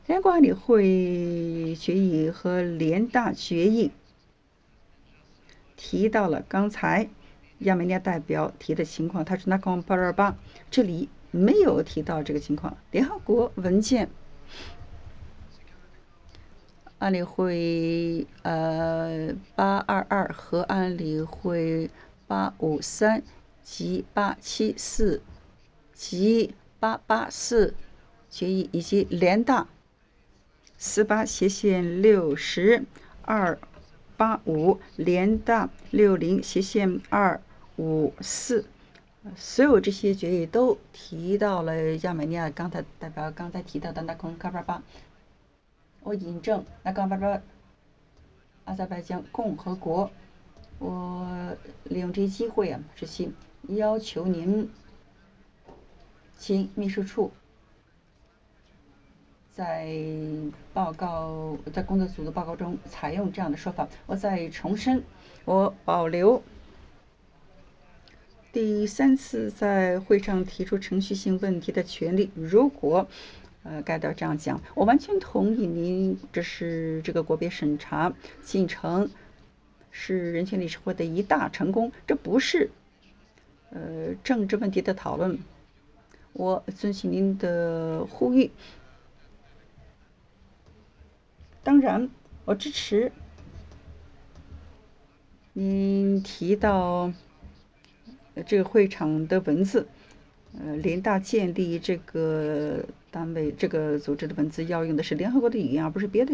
联合国安理会决议和联大决议提到了刚才亚美尼亚代表提的情况，他是Nakhon Pharakhet，这里没有提到这个情况。联合国文件，安理会822和安理会853及874及884决议，以及联大48/60-285联大60/254，所有这些决议都提到了亚美尼亚代表刚才提到的Nakhon Pharakhet。我引证Nakhon Pharakhet阿塞拜疆共和国。我利用这个机会主席要求您请秘书处在工作组的报告中采用这样的说法。我再重申，我保留第3次在会上提出程序性问题的权利。如果该这样讲，我完全同意您，这是这个国别审查进程是人权理事会的一大成功，这不是政治问题的讨论。我遵循您的呼吁，当然我支持您提到这个会场的文字，联大建立这个单位这个组织的文字要用的是联合国的语言，而不是别的